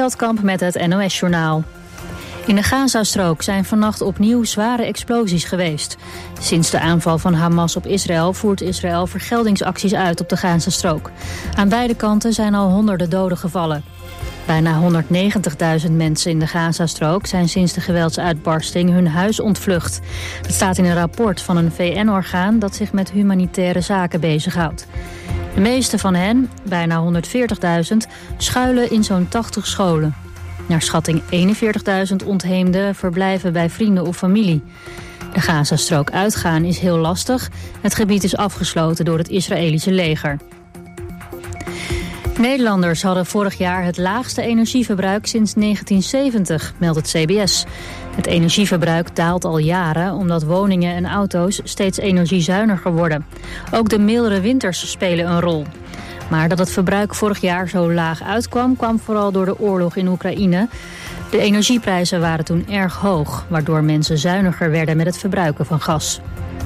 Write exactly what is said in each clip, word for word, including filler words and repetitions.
Veldkamp met het N O S-journaal. In de Gazastrook zijn vannacht opnieuw zware explosies geweest. Sinds de aanval van Hamas op Israël voert Israël vergeldingsacties uit op de Gazastrook. Aan beide kanten zijn al honderden doden gevallen. Bijna honderdnegentigduizend mensen in de Gazastrook zijn sinds de geweldsuitbarsting hun huis ontvlucht. Dat staat in een rapport van een V N-orgaan dat zich met humanitaire zaken bezighoudt. De meeste van hen, bijna honderdveertigduizend, schuilen in zo'n tachtig scholen. Naar schatting eenenveertigduizend ontheemden verblijven bij vrienden of familie. De Gazastrook uitgaan is heel lastig. Het gebied is afgesloten door het Israëlische leger. Nederlanders hadden vorig jaar het laagste energieverbruik sinds negentien zeventig, meldt het C B S. Het energieverbruik daalt al jaren omdat woningen en auto's steeds energiezuiniger worden. Ook de mildere winters spelen een rol. Maar dat het verbruik vorig jaar zo laag uitkwam, kwam vooral door de oorlog in Oekraïne. De energieprijzen waren toen erg hoog, waardoor mensen zuiniger werden met het verbruiken van gas.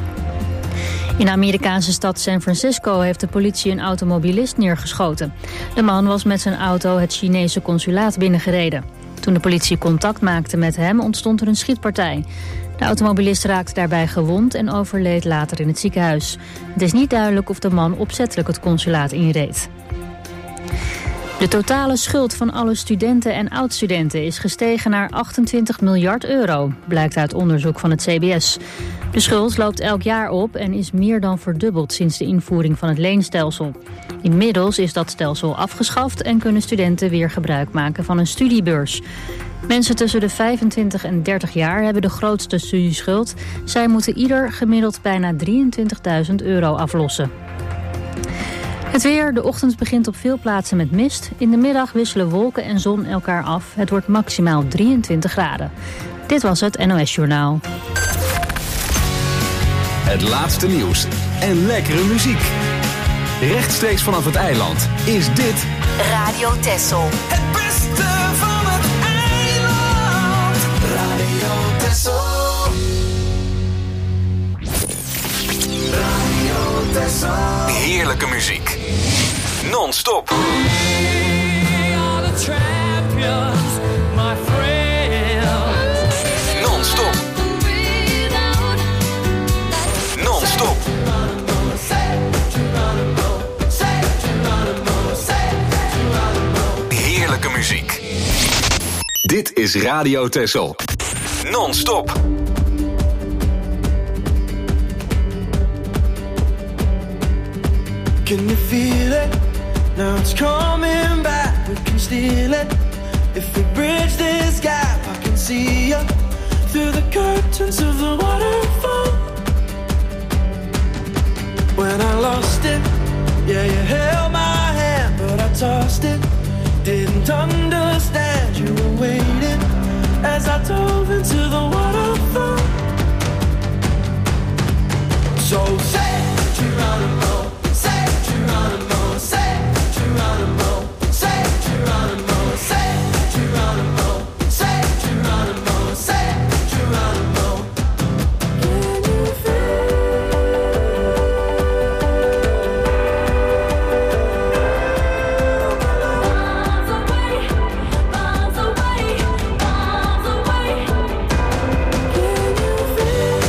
In de Amerikaanse stad San Francisco heeft de politie een automobilist neergeschoten. De man was met zijn auto het Chinese consulaat binnengereden. Toen de politie contact maakte met hem ontstond er een schietpartij. De automobilist raakte daarbij gewond en overleed later in het ziekenhuis. Het is niet duidelijk of de man opzettelijk het consulaat inreed. De totale schuld van alle studenten en oud-studenten is gestegen naar achtentwintig miljard euro, blijkt uit onderzoek van het C B S. De schuld loopt elk jaar op en is meer dan verdubbeld sinds de invoering van het leenstelsel. Inmiddels is dat stelsel afgeschaft en kunnen studenten weer gebruik maken van een studiebeurs. Mensen tussen de vijfentwintig en dertig jaar hebben de grootste studieschuld. Zij moeten ieder gemiddeld bijna drieëntwintigduizend euro aflossen. Het weer, de ochtend begint op veel plaatsen met mist. In de middag wisselen wolken en zon elkaar af. Het wordt maximaal drieëntwintig graden. Dit was het N O S-journaal. Het laatste nieuws en lekkere muziek. Rechtstreeks vanaf het eiland is dit Radio Texel. Het beste van het eiland. Radio Texel. Radio Texel. heerlijke muziek. Non-stop. Non-stop. Non-stop. Heerlijke muziek. Dit is Radio Texel. Non-stop. Can you feel it? Now it's coming back. We can steal it. If we bridge this gap, I can see you through the curtains of the waterfall. When I lost it, yeah, you held my hand, but I tossed it. Didn't understand you were waiting as I dove into the waterfall. So say Geronimo. Say Geronimo, say Geronimo, say Geronimo, say Geronimo, say Geronimo, say Geronimo. Can you feel miles away, miles away, miles away? Can you feel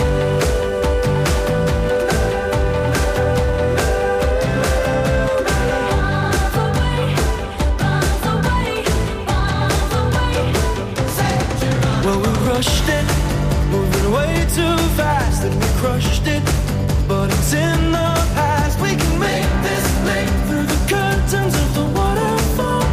rushed it, moving way too fast, and we crushed it, but it's in the past. We can make this leap through the curtains of the waterfall.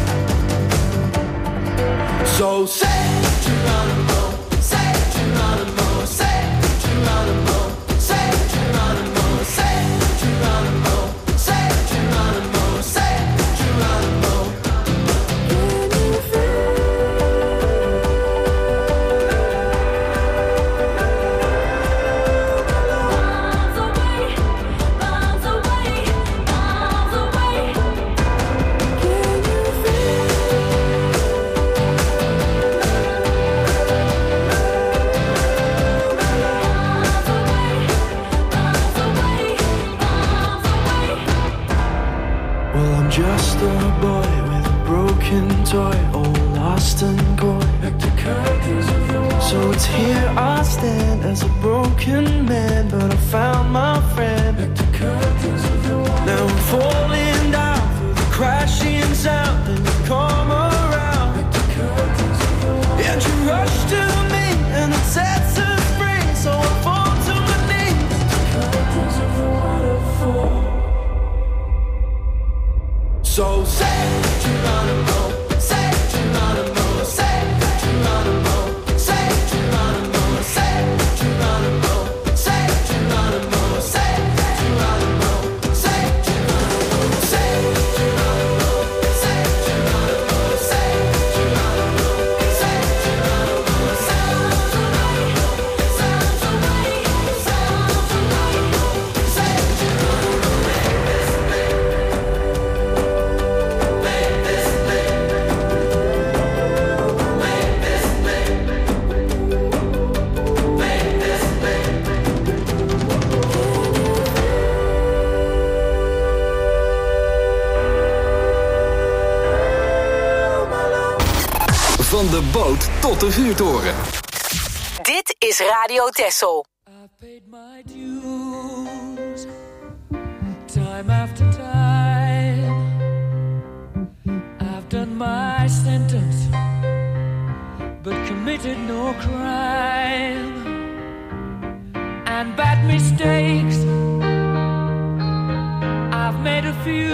So say Geronimo, say Geronimo, say Geronimo, say Geronimo, say Geronimo, say Geronimo, say Geronimo. Can you feel lost and gone. So it's here I stand as a broken man, but I found my friend. Now I'm falling down through the crashing sound, and you come around, and you rush to me, and it sets us free. So I fall to my knees. Curtains of the waterfall. So say Geronimo, say Geronimo, say Geronimo, say Geronimo, say Geronimo, say Geronimo, say Geronimo, say Geronimo, say Geronimo, say Geronimo, say Geronimo, say Geronimo, sounds away, sounds away, sounds away, say Geronimo, make this big. Van de boot tot de vuurtoren. Dit is Radio Texel. I've paid my dues, time after time. I've done my sentence, but committed no crime. And bad mistakes, I've made a few.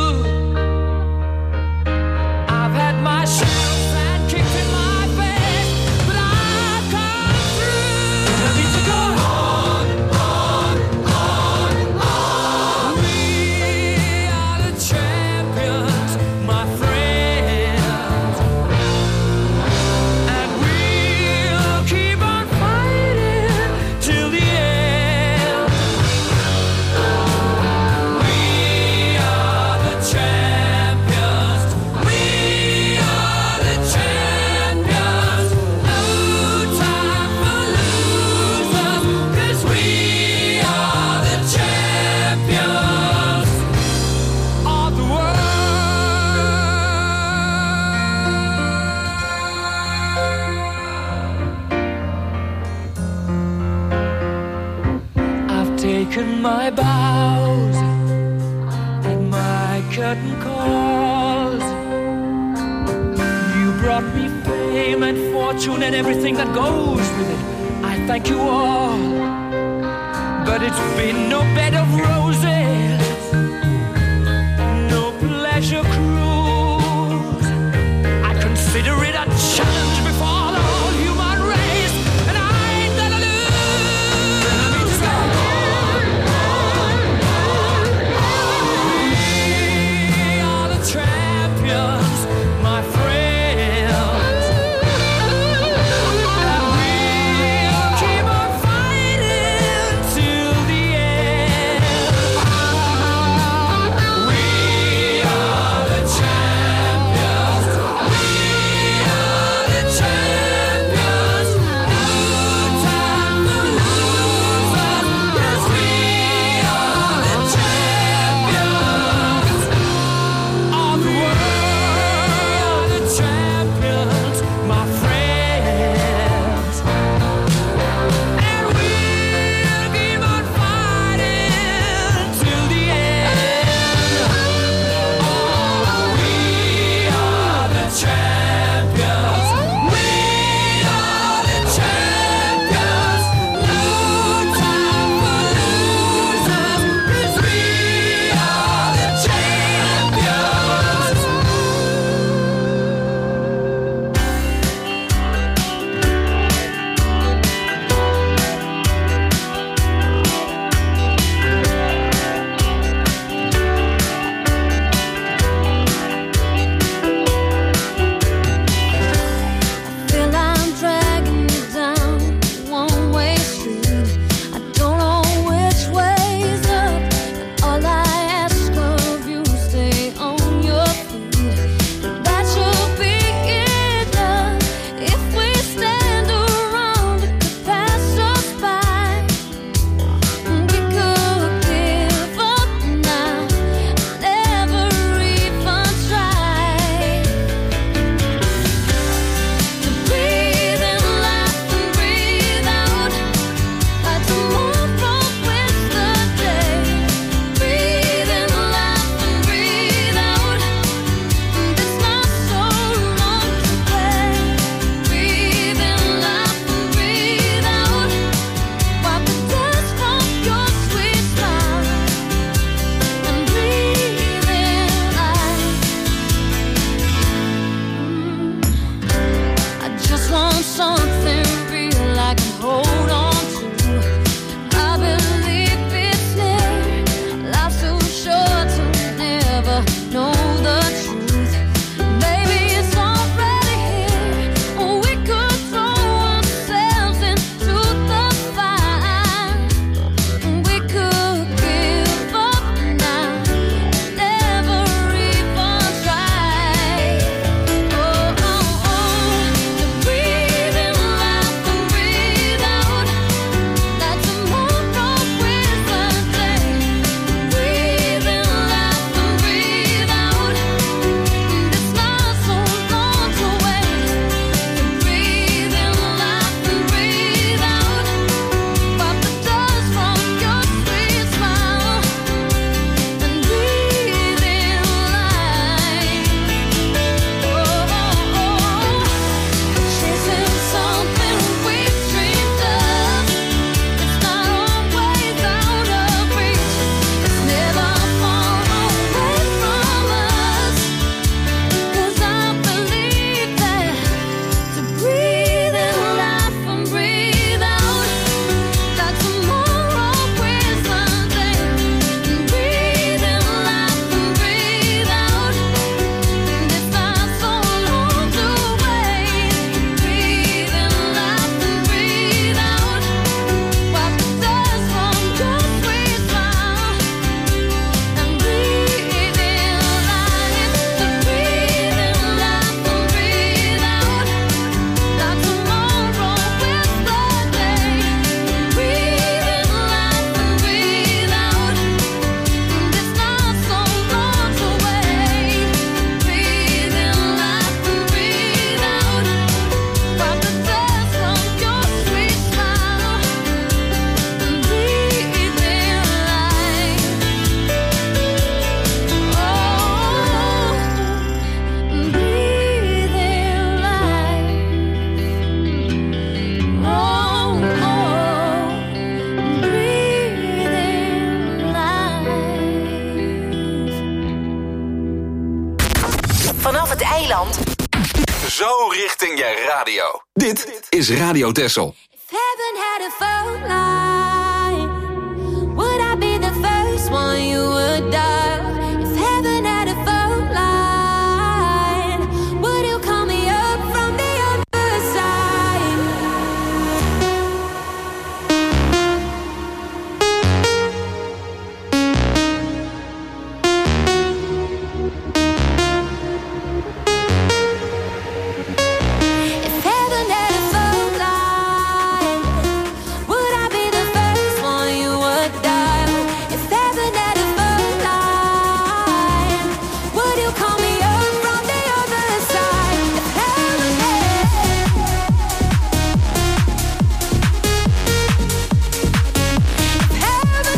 I've had my shouts and kicked in my face, but I've come through. I need to go on, on, on, on. We are the champions, my friends, and we'll keep on fighting till the end. We are the champions. We are the champions. No time for losers, 'cause we are the champions of the world. I've taken my bows and my curtain calls. You brought me fame and fortune and everything that goes with it. I thank you all, but it's been no bed of roses, no pleasure cruise. I consider it a challenge before the whole human race, and I ain't gonna lose. I need to go on, on, on, on. We are the champions, my friends, and we'll keep on fighting till the end. zo richting je radio. Dit is Radio Texel. If heaven had a phone line, would I be the first one you would dial? If heaven had a phone line, would you call me up from the other side? If heaven had a phone line, would I be the first one you would dial? If heaven had a phone line, would you call me up from the other side? If heaven had, if heaven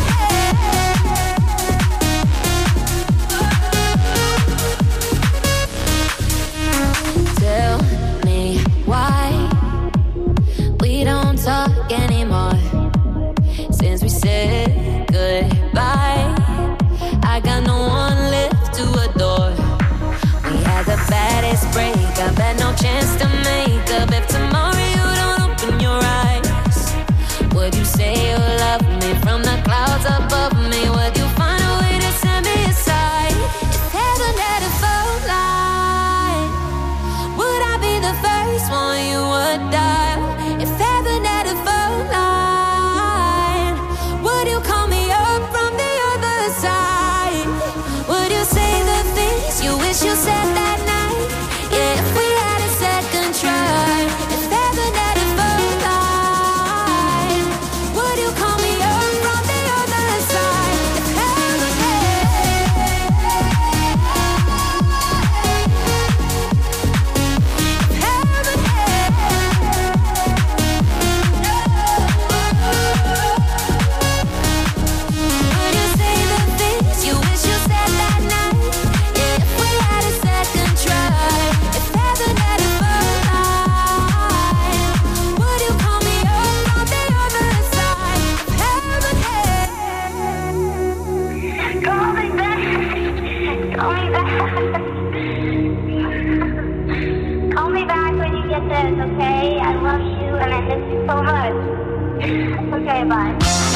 had. Tell me why we don't talk anymore. Since we said goodbye, I got no one left to adore. We had the baddest breakup, had no chance to make up. If tomorrow you don't open your eyes, would you say you love me from the clouds above me? Would you find a way to set me aside? If heaven had a phone line, would I be the first one you would dial? If heaven had a phone line, would you call me up from the other side? Would you say the things you wish you said that night? Yeah, if we had a second try. If heaven had a phone line, would you call me up from the other side? If heaven would you say the things you wish you said that night? Yeah, if we had a second try. If heaven had a phone line, would you call me up from the other side? If heaven had. Call me back. Call me back. Call me back when you get this, okay? I love you and I miss you so much. Okay, bye.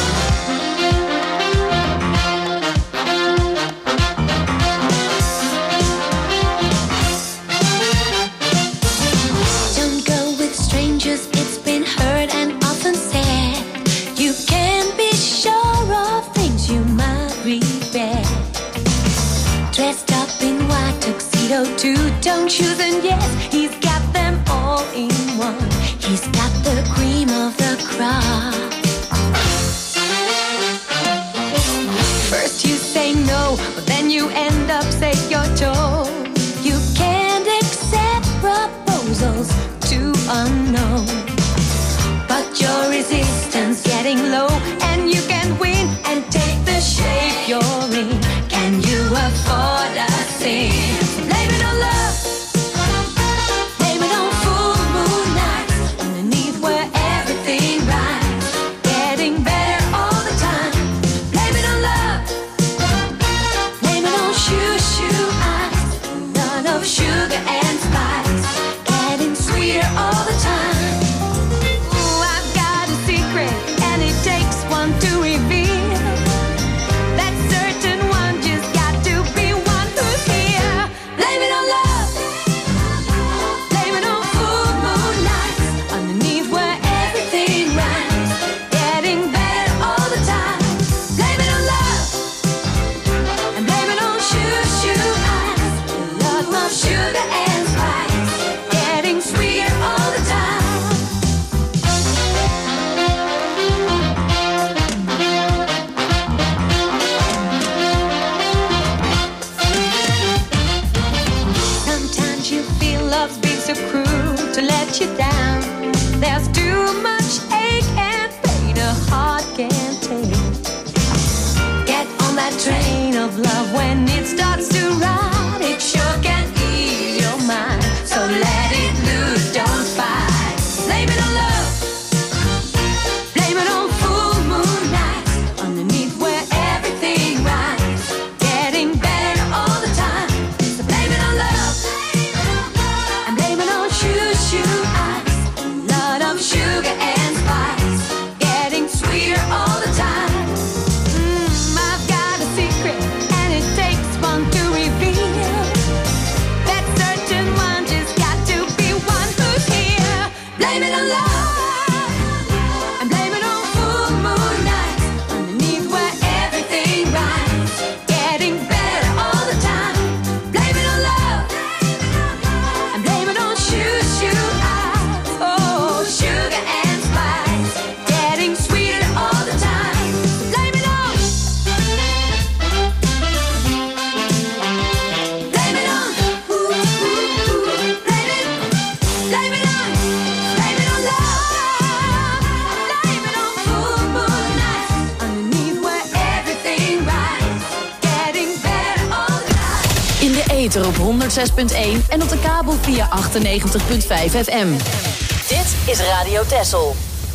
Don't go with strangers, it's been heard and often said. You can be sure of things you might regret. Dressed up in white tuxedo, two-tone shoes, and yes, he's got them all in one. He's got the cream of the crop. First you say no, but then you end up say you're told. You can't accept proposals too unknown. But your resistance getting low, and you can win and take the shape you're in. Can you afford a thing? Blame it on love. Blame it on full moon nights, underneath where everything rides, getting better all the time. Blame it on love. Blame it on shoo shoo eyes, none of sugar and spice, getting sweeter all the time. Ooh, I've got a secret, and it takes one to reveal. That certain one just got to be one who's here. Blame it on love. Blame it on full moon nights, underneath where everything rides, getting better all the time. Blame it on love. And blame it on shoo shoo eyes, love of sugar and spice, getting sweeter all the time. Sometimes you feel love's been so cruel to let you down. There's too much ache and pain a heart can't take. Get on that train of love when it starts to ride. It sure can ease your mind, so let it loose, don't fight. Blame it on love. Blame it on full moon nights, underneath where everything rides, getting better all the time. So blame it on love, and blame it on ether op honderd zes punt één en op de kabel via achtennegentig komma vijf F M. Dit is Radio Texel.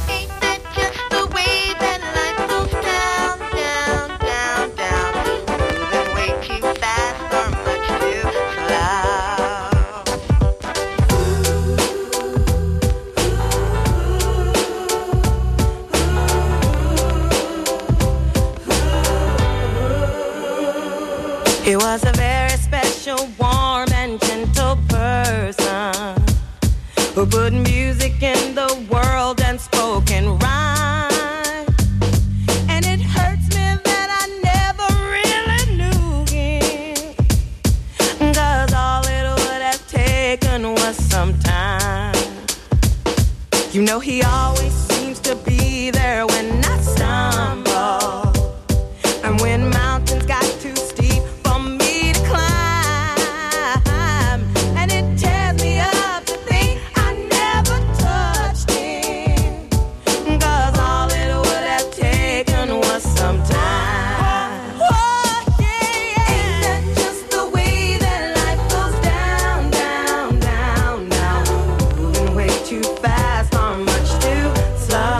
He was a very special, warm and gentle person who put music in the world and spoke in rhyme. And it hurts me that I never really knew him, 'cause all it would have taken was some time. You know he always seems to be there when I stumble, and when mountains got too steep for me to climb. And it tears me up to think I never touched him, 'cause all it would have taken was some time. Oh, yeah, yeah. Ain't that just the way that life goes down, down, down, down? Moving way too fast or much too slow.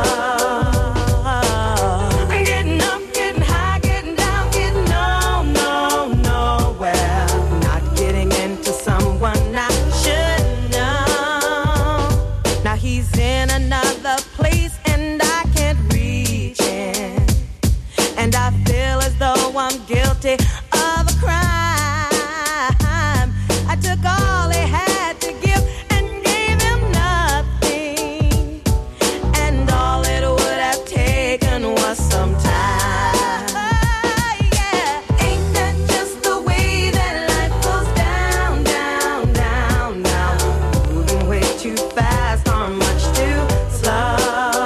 I'm getting up, getting high, getting down, getting no, no, nowhere. Not getting into someone I should know. Now he's in another place and I can't reach him, and I feel as though I'm guilty of a crime. I took all he had to give and gave him nothing, and all it would have taken was some time. Yeah, ain't that just the way that life goes down, down, down, down? Moving way too fast or much too slow.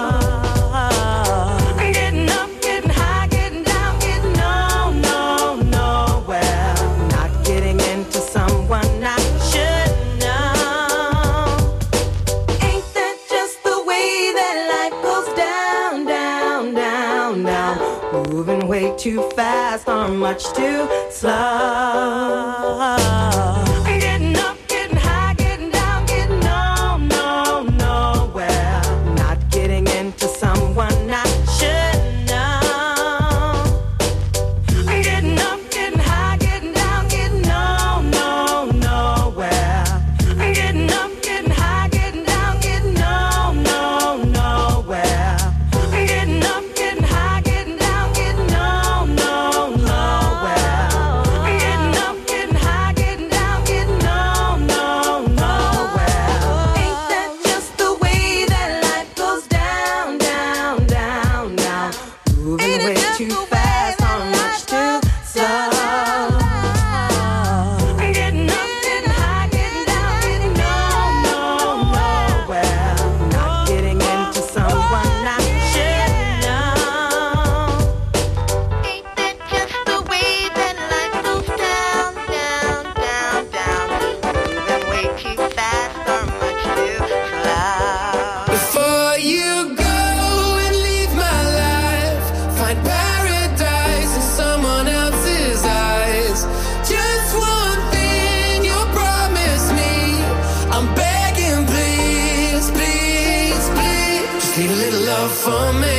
I'm getting up, getting high, getting down, getting no, no, nowhere. Not getting into someone I should know. Ain't that just the way that life goes down, down, down, down? Moving way too fast or much too slow. I'm getting up, getting high, getting down, getting no, no, nowhere. Not getting into someone I should know. I'm getting up, getting high, getting down, getting no, no, nowhere. I'm getting up, getting high, getting down, getting no, no, nowhere. I'm getting up, getting high, getting down, getting no, no, nowhere. I'm getting up, getting high, getting down, getting no, no, nowhere. Ain't that just the way that life goes down, down, down, down? Moving way too fast or much too slow. I'm getting up, getting high, getting down, getting no, no, nowhere. Not getting into someone I should know. Ain't that just the way that life goes down, down, down, down? Moving way too fast or much too slow. Before you go and leave my life, find paradise in someone else's eyes. Just one thing you promise me, I'm begging, please, please, please. Just leave a little love for me.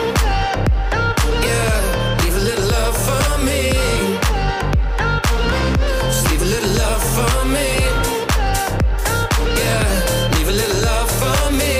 Yeah, leave a little love for me. Just leave a little love for me. Yeah, leave a little love for me.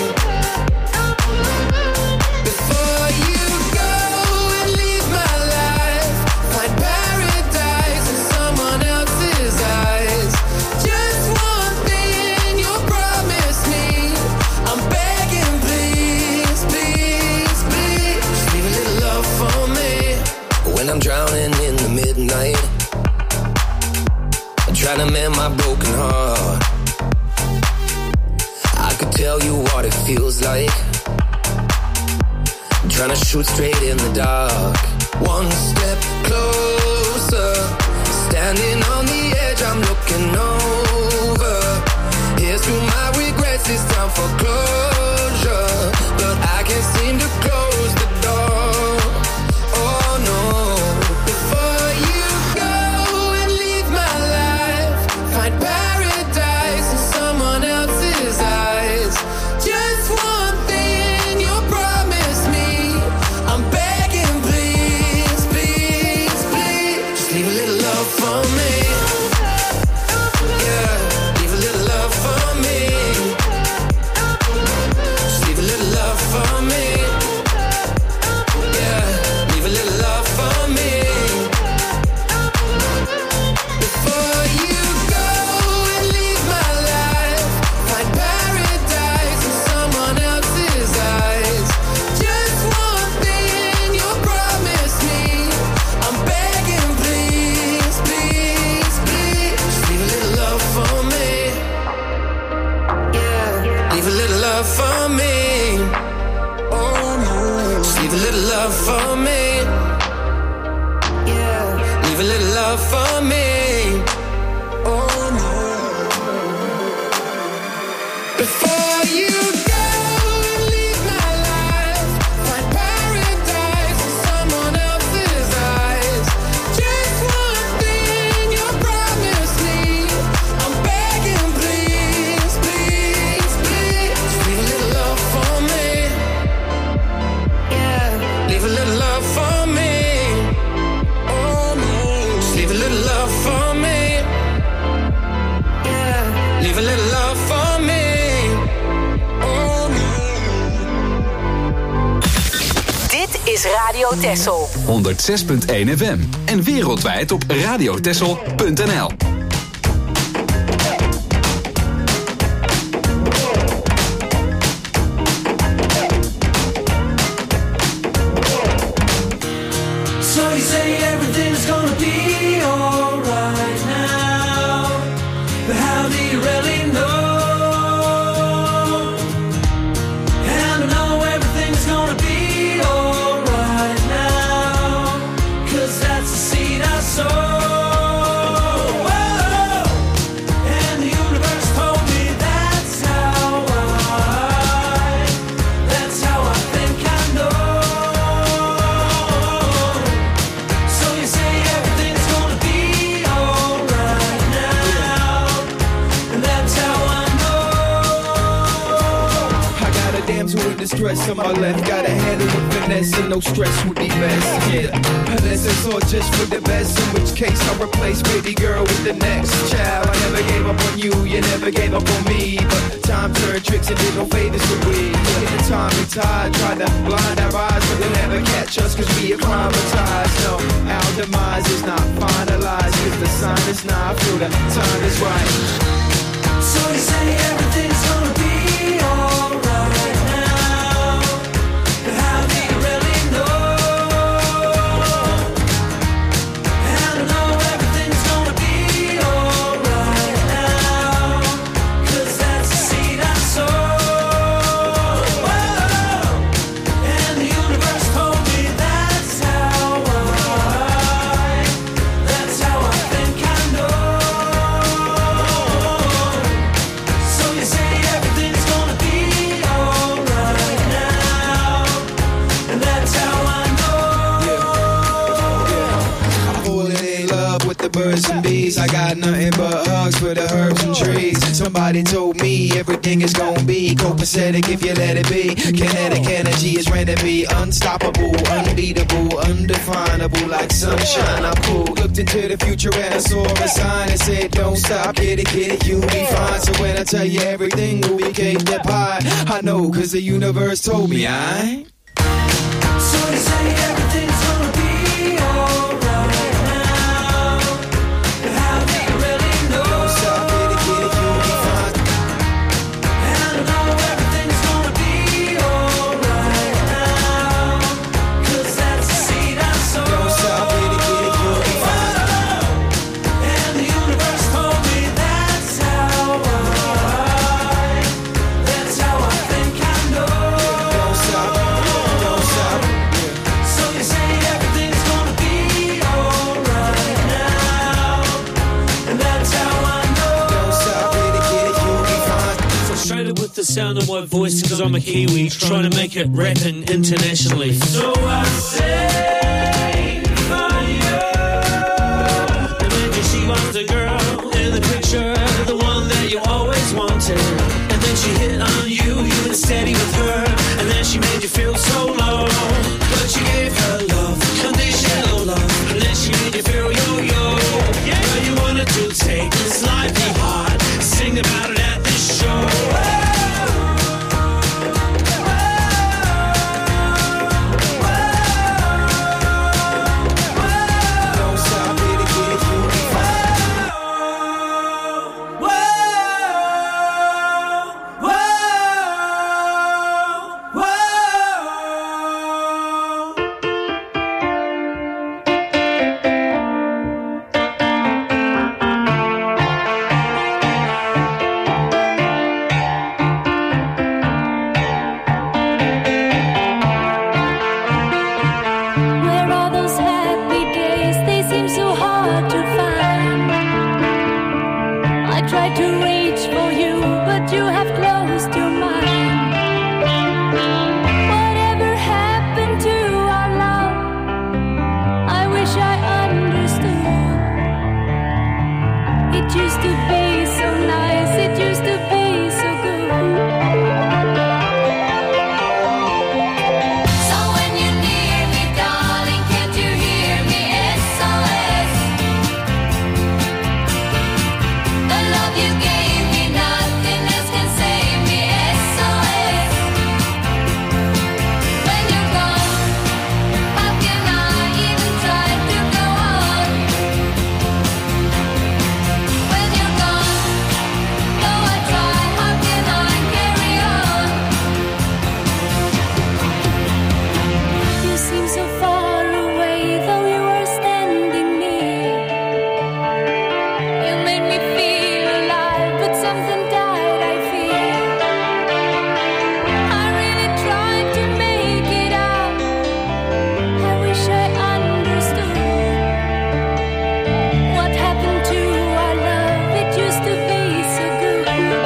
Before you go and leave my life, find paradise in someone else's eyes. Just one thing you promise me, I'm begging, please, please, please. Just leave a little love for me. When I'm drowning in the midnight, I'm trying to mend my broken heart. I could tell you what it feels like, trying to shoot straight in the dark. One step closer, standing on the edge, I'm looking over. Here's through my regrets, it's time for closure, but I can't seem to close the door. Oh no. Before you go and leave my life, Leave a little love for me. Oh no. Just leave a little love for me. Yeah. Leave a little love for me. Oh no. Before you go and leave my life, find paradise in someone else's eyes. Just one thing you promise me. I'm begging, please, please, please. Just leave a little love for me. Yeah, leave a little love for me. Oh no, just leave a little love for me. Yeah, leave a little love for me. Is Radio Texel honderd zes punt één F M en wereldwijd op radiotexel punt n l. So you say everything's gonna be alright now, but how do you really know? And I know everything's gonna be distress on my left, gotta handle with finesse, and no stress would be best. Yeah, unless it's all just for the best, in which case I'll replace baby girl with the next child. I never gave up on you, you never gave up on me, but time turned tricks and did no favors for we. Yeah, the time and tide tried to blind our eyes, but they'll never catch us cause we acclimatized. No, our demise is not finalized, cause the sign is not through, the time is right. So you say everything's gonna be alright now, but how do you really know? And I know everything's gonna be alright now, cause that's the seed I sowed. And the universe told me that's how I, that's how I think I know. So you say everything's gonna be alright now, and that's how I know. I'm falling in love with the birds and bees. I got nothing but hugs for the herbs and trees. Somebody told me everything is gonna be copacetic if you let it be. Kinetic energy is ready to be unstoppable, unbeatable, undefinable, like sunshine. I'm cool. Looked into the future and I saw a sign that said, don't stop, get it, get it, you'll be fine. So when I tell you everything will be cake that pie, I know cause the universe told me I. So you say everything's gonna be alright now, but how do you really know? Don't stop, get it, get it, you'll be fine. And I know everything's gonna be alright now, cause that's the seed I sowed. Don't stop, get it, get it, you'll be fine. And the universe told me that's how I, that's how I think I know. Don't stop, don't stop. So you say everything's gonna be alright now, and that's how I know. Don't stop, get it, get it, you'll be fine. Frustrated with the sound of my voice cause I'm a Kiwi, trying to make it rapping internationally. So I sing for you. Imagine she was the girl in the picture, the one that you always wanted. And then she hit on you, you were steady with her, and then she made you feel so low. But you gave her love, conditional love, and then she made you feel yo-yo. Yeah, you wanted to take this life be hard, sing about it at this show. Don't stop, get it, get it, you'll be fine. Whoa, whoa, lost your mind. Whatever happened to our love? I wish I understood. It used to be so nice, it used to be so good. So when you're near me, darling, can't you hear me? S O S. The love you gave me, nothing else can save me. S O S. When you're gone, how can I even try to go on? When you're gone, though I try, how can I carry on? You seem so far away, though you were standing near. You made me feel alive, but something died, I fear. I really tried to make it out. I wish I understood. What happened to our love? It used to be so good.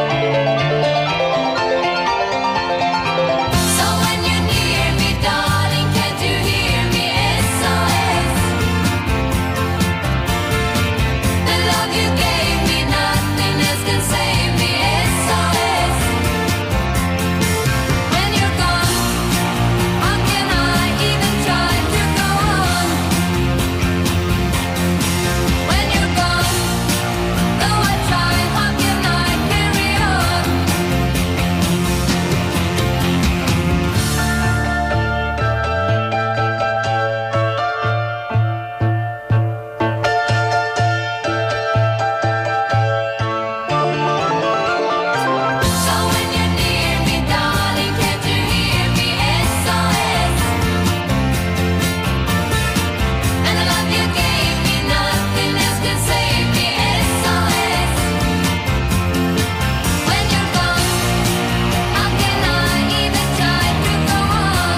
So when you're near me, darling, can't you hear me? S O S. The love you gave me, nothing else can save me. S O S. When you're gone, how can I even try to go on? When you're gone, though I try, how can I carry on? So when you're near me, darling, can't you hear me? S O S. And the love you gave me, nothing else can save me. S O S. When you're gone, how can I even try to go on?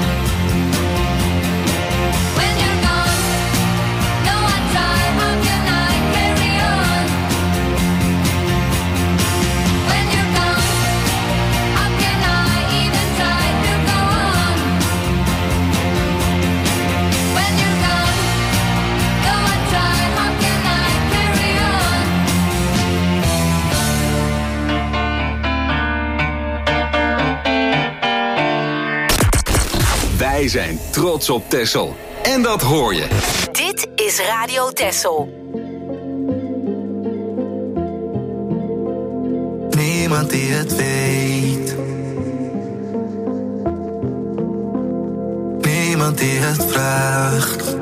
When you're gone, though I try, how can I carry on? When you're gone, how can I even try to go on? When you're gone, though I try, how can I carry on? Wij zijn trots op Texel. En dat hoor je. Dit is Radio Texel. Niemand die het weet. Niemand die het vraagt.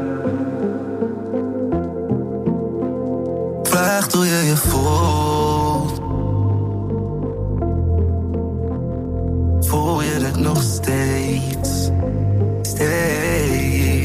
Vraagt hoe je je voelt. Voel je het nog steeds? Steeds.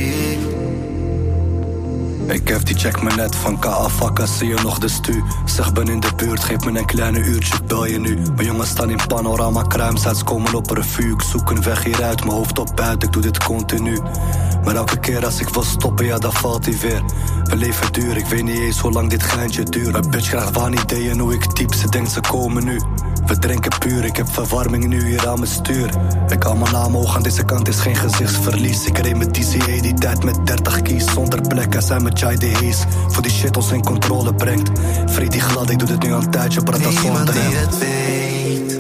Ik heb die check me net van K A Vakka, zie je nog de stu. Zeg ben in de buurt, geef me een kleine uurtje, ik bel je nu. Mijn jongens staan in panorama, crime komen op revue. Ik zoek een weg hieruit, mijn hoofd op buiten, ik doe dit continu. Maar elke keer als ik wil stoppen, ja dan valt hij weer. We leven duur, ik weet niet eens hoe lang dit geintje duurt. Mijn bitch krijgt waanideeën hoe ik typ, ze denkt ze komen nu. We drinken puur, ik heb verwarming nu hier aan mijn stuur. Ik hou mijn naam hoog, aan deze kant is geen gezichtsverlies. Ik reed met D C A die tijd met dertig kies. Zonder plek, zijn met Chai de Hees. Voor die shit ons in controle brengt. Freddy glad, ik doe dit nu al een tijdje, praat als Niemand zonder die hem. het weet.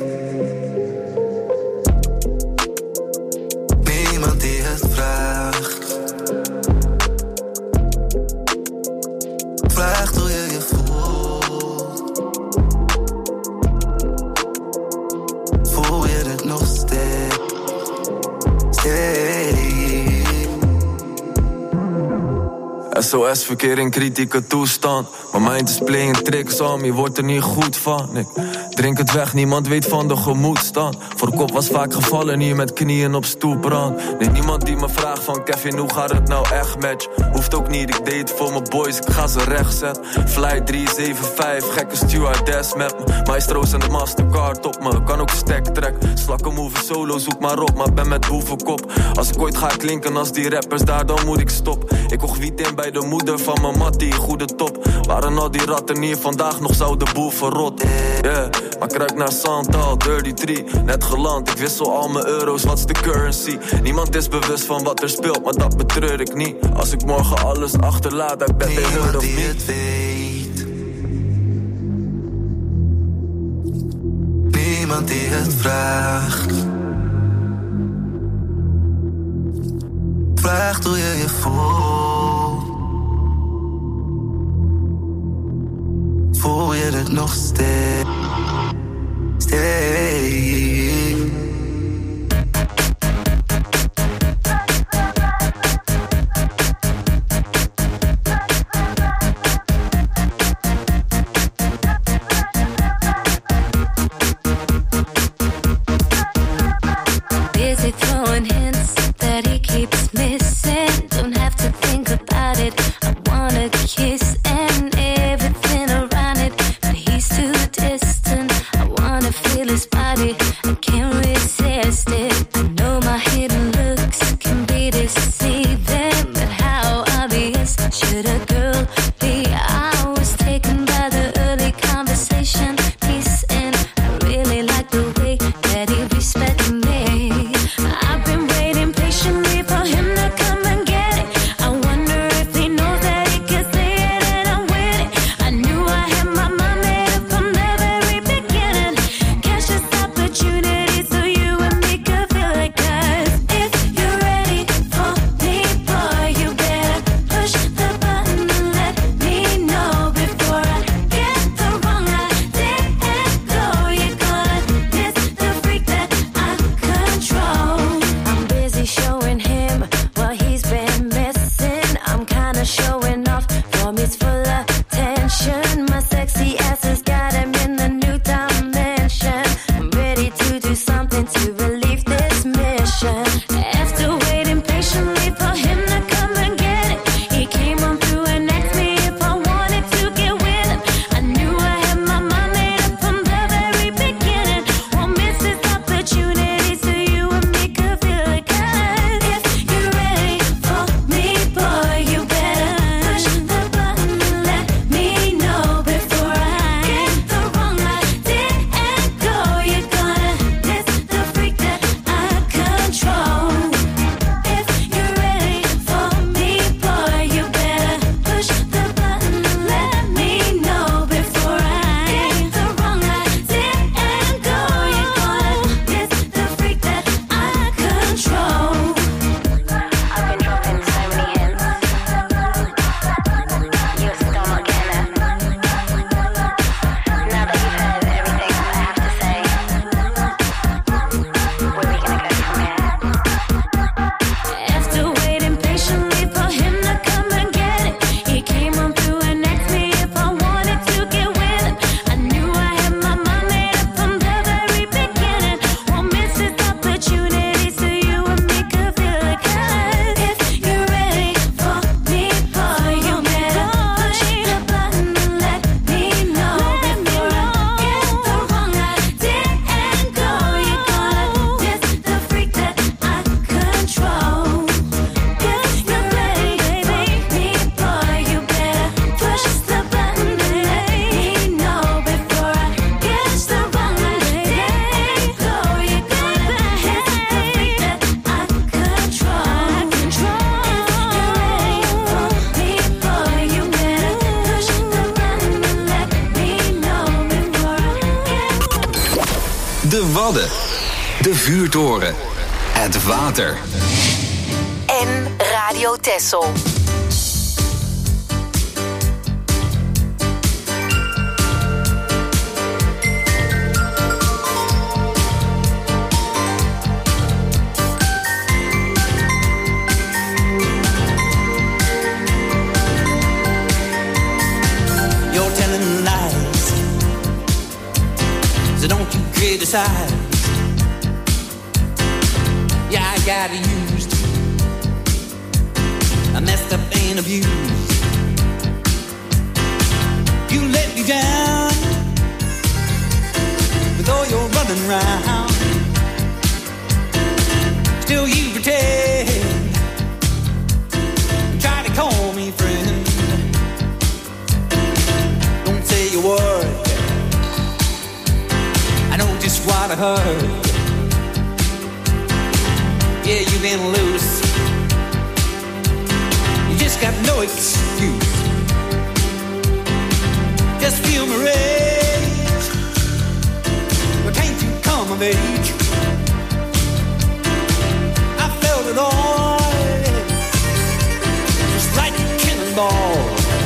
Niemand die het vraagt. Vraagt hoe je je voelt. Voel je het nog steeds? Steeds. S O S, verkeer in kritieke toestand. Mijn mind is playing tricks on, je wordt er niet goed van. Ik drink het weg, niemand weet van de gemoedstand. Voor kop was vaak gevallen, hier met knieën op stoeprand. Nee, niemand die me vraagt van Kevin, hoe gaat het nou echt met je? Hoeft ook niet, ik deed het voor mijn boys, ik ga ze recht zetten. Flight drie zeven vijf, gekke stewardess met me. Maestro's en de Mastercard op me, kan ook stack track. Slakken move solo, zoek maar op, maar ben met boevenkop. Als ik ooit ga klinken als die rappers daar, dan moet ik stop. Ik kocht wiet in bij de moeder van mijn mattie, goede top. Waren al die ratten hier vandaag nog, zou de boel verrot. Yeah, Maar kruip naar Santal, Dirty Tree. Net geland, ik wissel al mijn euro's, wat's de currency? Niemand is bewust van wat er speelt, maar dat betreur ik niet. Als ik morgen alles achterlaat, ik ben de hurt of die niet. het weet. Niemand die het vraagt. Vraagt hoe je je voelt. Voel je het nog steeds? Steeds. Busy throwing hints that he keeps missing. Don't have to think about it. I wanna kiss and everything around it, but he's too distant. I wanna feel his body. I can't resist it. I know my hidden looks can be deceiving, but how obvious should a girl be? I was taken by the early conversation piece, and I really like the way that he respects me. I've been waiting patiently for him to come and get it. I wonder if he knows that he can say it and I'm with it. I knew I had my mind made up from the very beginning. Catch this opportunity so you and me could feel it. 'Cause if you're ready for me, boy, you better push the button and let me know before I get the wrong idea and go. You're gonna miss the freak that I control. I'm busy showing him what he's been missing. I'm kinda showing off for his full attention. My sexy ass has got him in the new dimension. I'm ready to do something to relieve this mission. After waiting patiently for him to come and get it, he came on through and asked me if I wanted to get with him. I knew I had my mind made up from the very beginning. Won't miss this opportunity so you and me could feel it. 'Cause if you're ready for me, boy, you better push the button and let me know before I get the wrong idea and go. You're gonna miss the freak that I control. If you're ready for me, boy, you better push the button and let me know before I get the wrong idea and go. You're gonna miss the freak that I control. I've been dropping so many hints. You're still not getting it. Now that you've heard everything I have to say, where are we gonna go from here? After waiting patiently for him to come and get it, he came on through and asked me if I wanted to get with him. I knew I had my mind made up from the very beginning. Won't miss this opportunity so you and me could feel it. 'Cause if you're ready for me, boy, you better push the button and let me know before I get the wrong idea and go. You're gonna miss the freak that I control. If you're ready for me, boy, you better push the button and let me know before I get the wrong idea and go. You're gonna miss the freak that I control. If you're ready for me, boy, you better push the button and let me know before I get. De Wadden. De Vuurtoren. Het water. En Radio Texel. You're telling lies, so don't you criticize. Yeah, I got used, I messed up and abused. You let me down with all your running round. Still you pretend and try to call me friend. Don't say a word, been loose. You just got no excuse. Just feel my rage, but can't you come of age? I felt it all, just like a cannonball.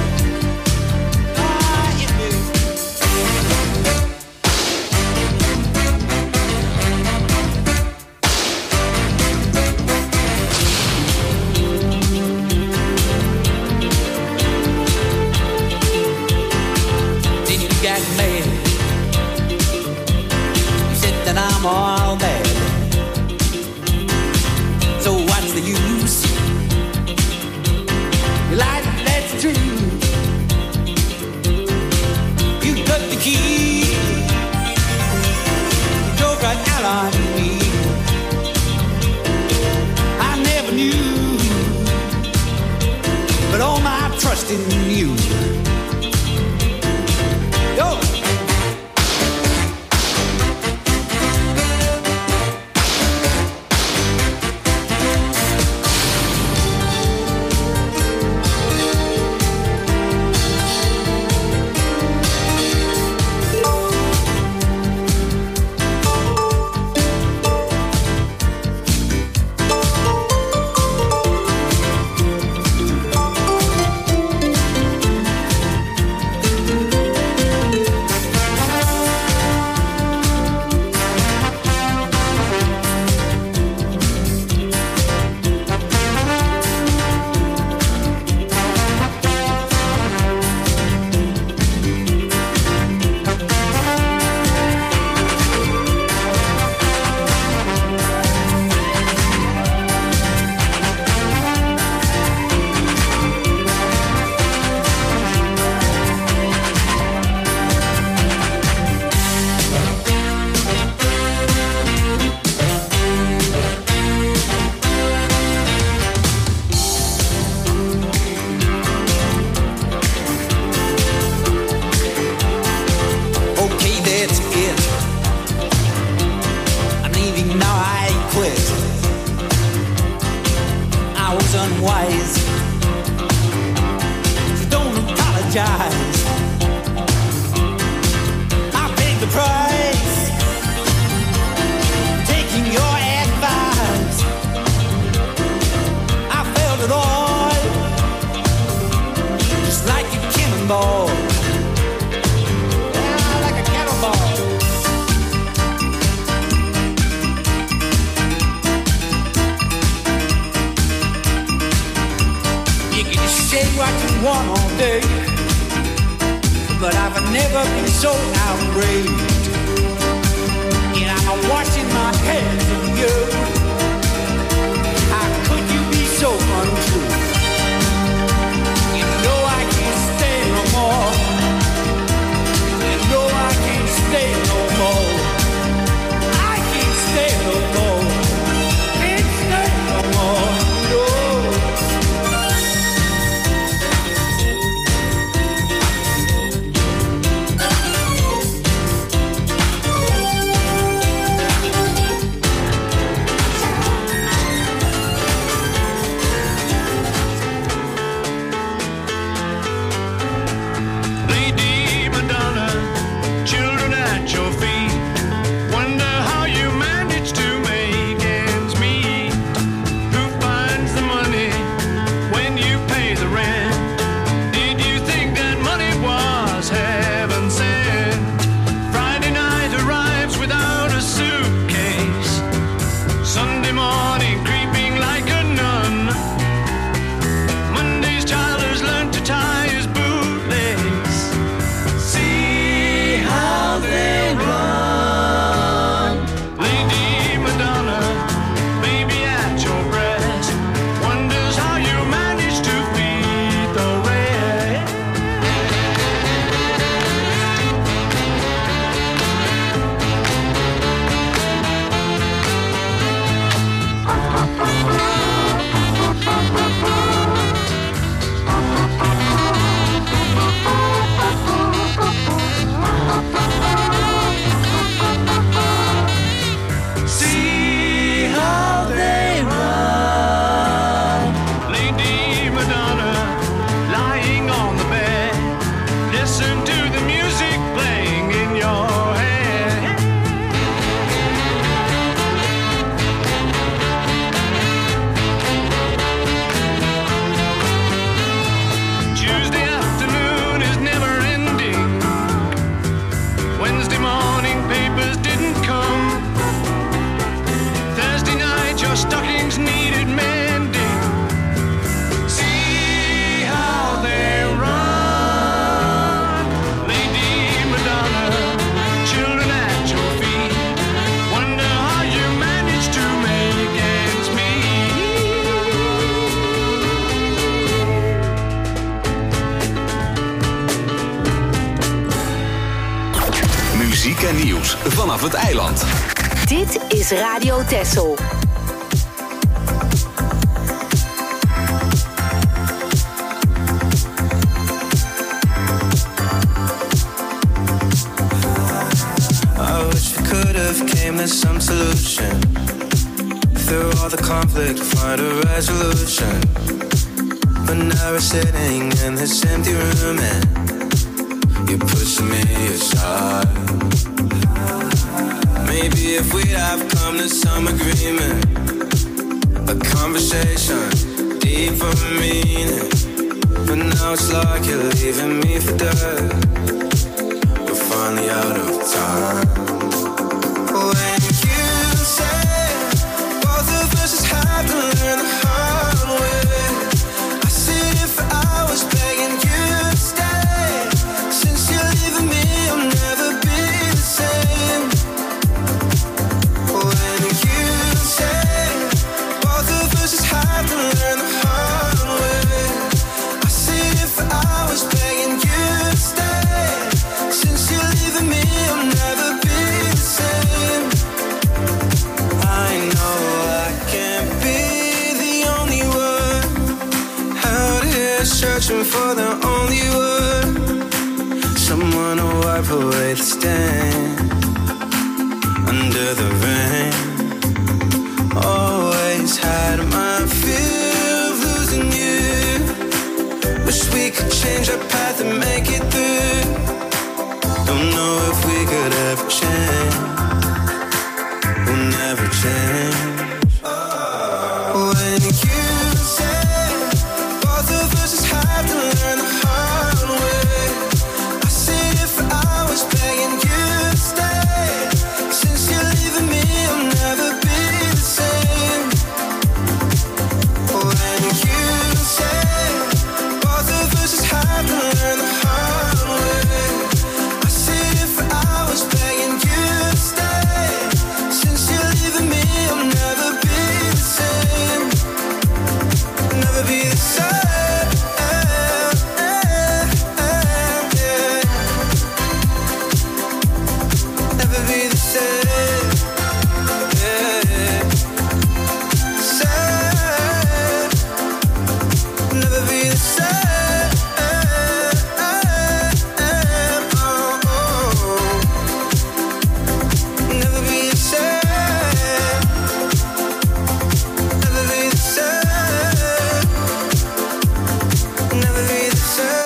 I'm all bad. So what's the use? You lied, that's true. You took the key, you drove right out on me. I never knew, but all my trust in you. Yo. nieuws vanaf het eiland. Dit is Radio Texel. I wish we could have came to some solution. Through all the conflict, find a resolution. But now we're sitting in this empty room and you're pushing me aside. Maybe if we'd have come to some agreement, a conversation, deeper meaning. But now it's like you're leaving me for dead. We're finally out of time. When you say both of us just have to learn the hard way, I sit here for hours begging you to stay. Since you're leaving me, I'll never be the same. When you say both of us just have to learn the hard way, I sit here for hours begging you to stay. Since you're leaving me, I'll never be the same. I know I can't be the only one out here searching for the only one, someone to wipe away the stain under the rain. Always had my fear of losing you. Wish we could change our path and make it through. Don't know if we could ever change. We'll never change. When you say both of us just have to learn the hard way, I sit here for hours begging you to stay. Since you're leaving me, I'll never be the same. When you say both of us just have to learn the hard way, I sit here for hours begging you to stay. Since you're leaving me, I'll never be the same. Never be the same. Never be the same. Same. Never be the same. Oh, oh. Never be the same. Never be the same. Never be the same.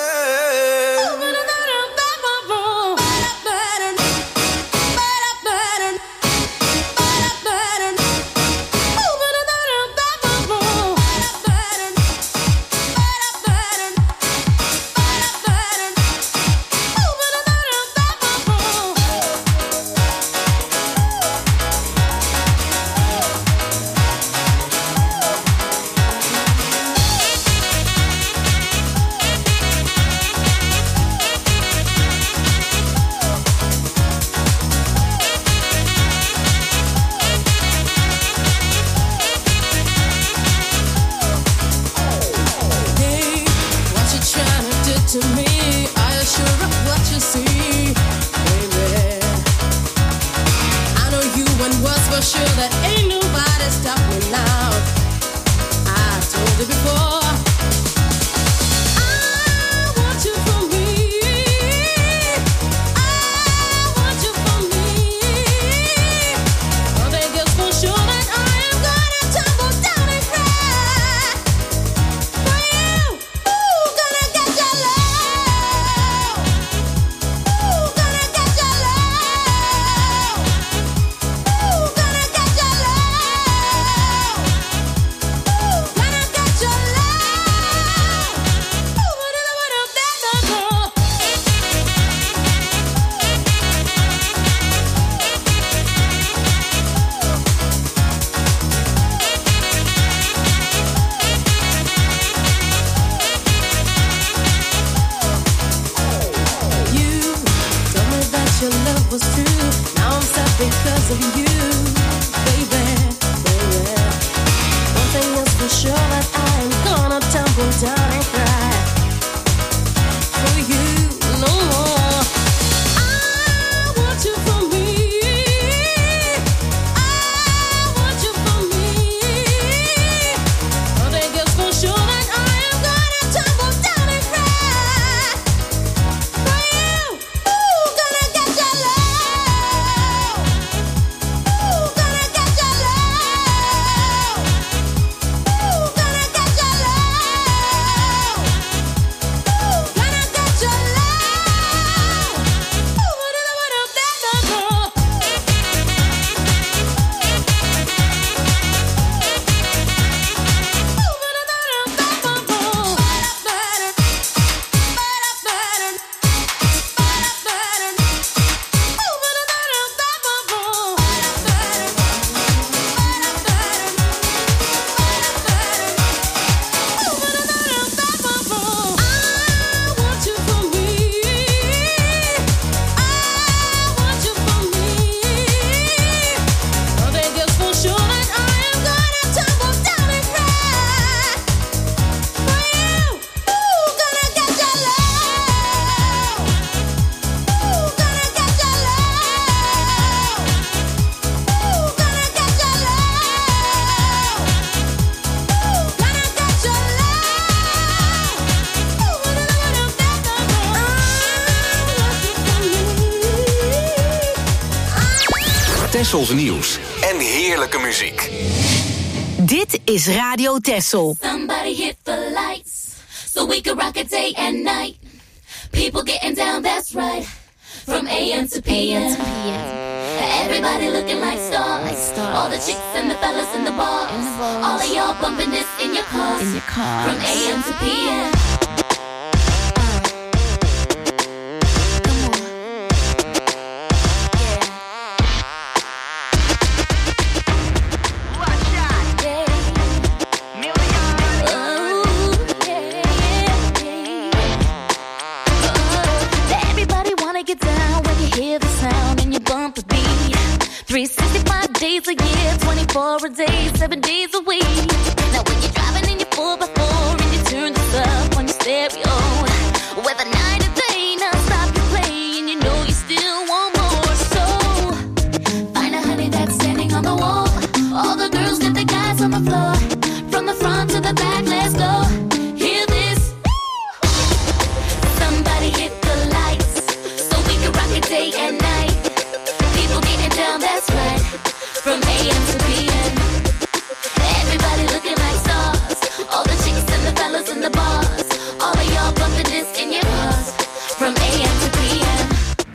Hey, what you trying to do to me? Are you sure of what you see, baby? I know you and was for sure that ain't nobody stopping now. I told you before. I want you for me. I want you for me. Oh, they guess for sure that I am gonna tumble down and cry for you. Ooh, gonna get your love. Ooh, gonna get your love. Ooh, gonna get your love. Ooh, gonna get your love. Tessels nieuws en heerlijke muziek. Dit is Radio Tessel. Somebody hit the lights so we can rock it day and night. People getting down, that's right. From A M to P M. Everybody looking like stars. All the chicks and the fellas in the bars. All of y'all bumping this in your cars. From A M to P M. three sixty-five days a year, twenty-four a day, seven days a week. Now when you're driving in your four by four and you turn this up on your stereo, whether night or day, non-stop you play and you know you still want more. So find a honey that's standing on the wall. All the girls get the guys on the floor. From the front to the back, let's go. Hear this? Somebody hit the lights so we can rock it day and night. Down, that's right, from A M to P M. Everybody looking like stars. All the chicks and the fellas in the bars. All of y'all bumping this in your cars. From A M to P M.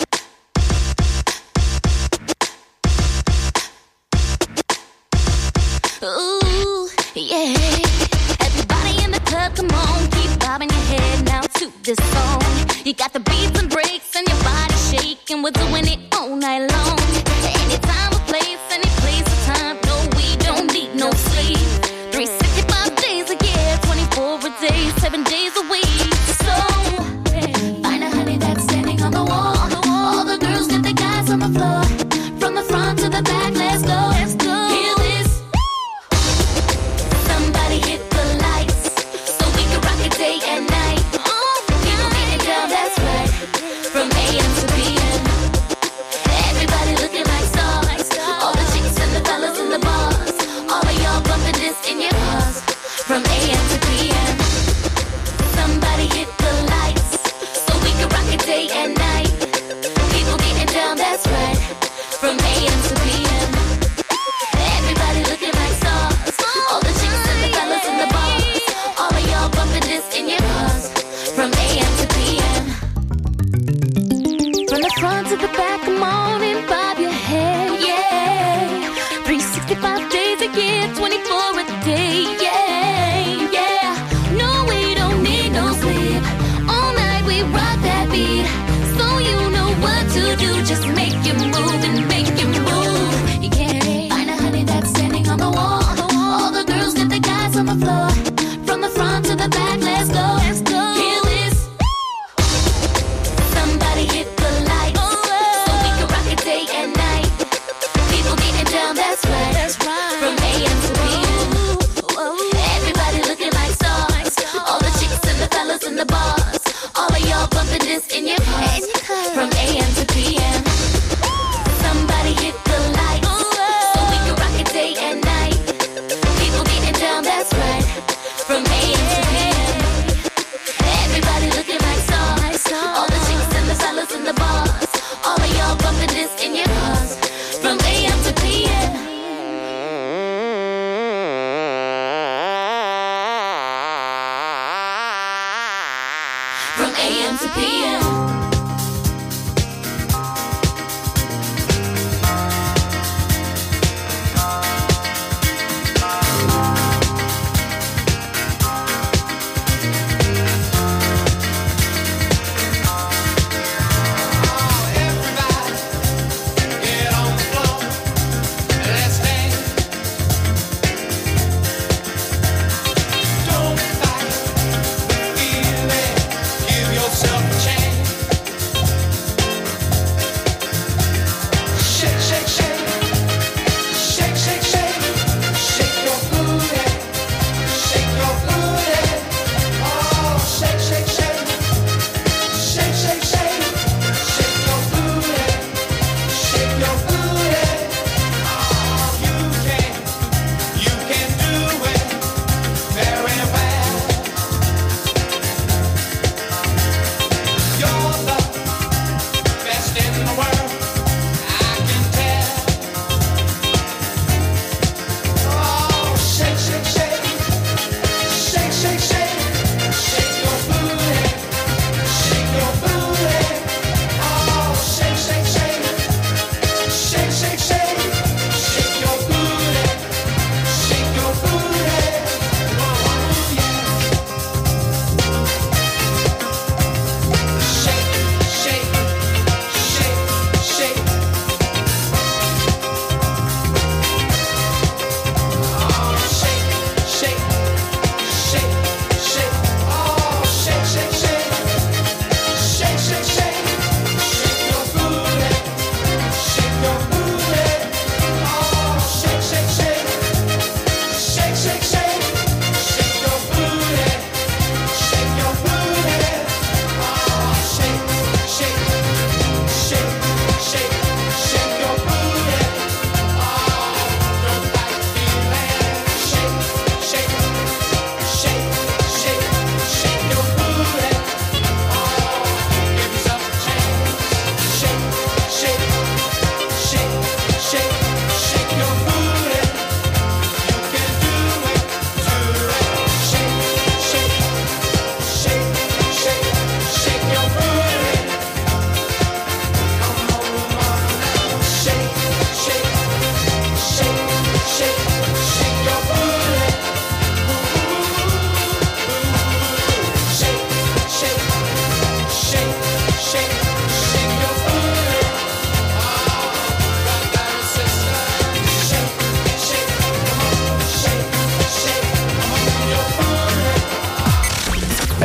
Ooh, yeah. Everybody in the club, come on, keep bobbing your head now to this song. You got the beats and breaks and your body shaking. We're doing it all night long. Anytime, a place, any place, a time. No, we don't need no sleep. three sixty-five days a year, twenty-four a day, seven days a week. So, find a honey that's standing on the wall. All the girls get the guys on the floor. From the front to the back, let's go. Let's go. Hear this? Somebody hit the lights so we can rock it day and night. People getting down, that's right. From A M to P M. Everybody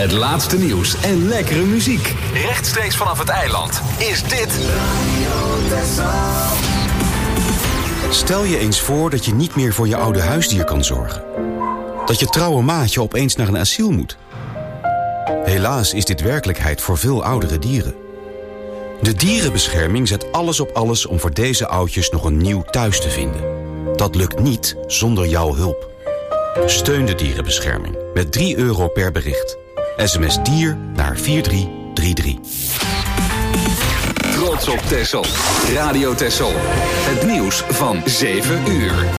Het laatste nieuws en lekkere muziek. Rechtstreeks vanaf het eiland is dit Stel je eens voor dat je niet meer voor je oude huisdier kan zorgen. Dat je trouwe maatje opeens naar een asiel moet. Helaas is dit werkelijkheid voor veel oudere dieren. De dierenbescherming zet alles op alles om voor deze oudjes nog een nieuw thuis te vinden. Dat lukt niet zonder jouw hulp. Steun de dierenbescherming met drie euro per bericht. S M S dier naar vier drie drie drie. Trots op Texel. Radio Texel. Het nieuws van zeven uur.